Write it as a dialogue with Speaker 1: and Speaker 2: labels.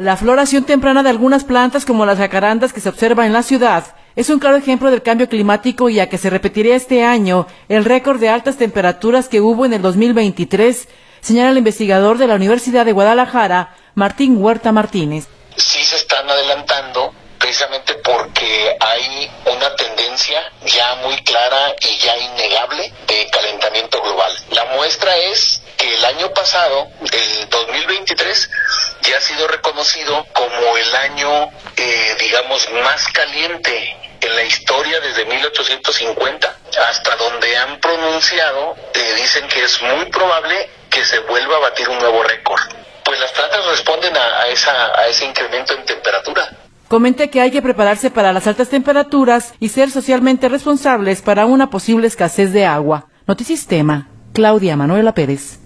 Speaker 1: La floración temprana de algunas plantas como las jacarandas que se observa en la ciudad es un claro ejemplo del cambio climático y a que se repetiría este año el récord de altas temperaturas que hubo en el 2023, señala el investigador de la Universidad de Guadalajara, Martín Huerta Martínez.
Speaker 2: Sí se están adelantando precisamente porque hay una tendencia ya muy clara y ya innegable de calentamiento global. La muestra es que el año pasado, el 2023, ya ha sido reconocido como el año, más caliente en la historia desde 1850, hasta donde han pronunciado, dicen que es muy probable que se vuelva a batir un nuevo récord. Pues las plantas responden a ese incremento en temperatura.
Speaker 1: Comenté que hay que prepararse para las altas temperaturas y ser socialmente responsables para una posible escasez de agua. Notisistema, Claudia Manuela Pérez.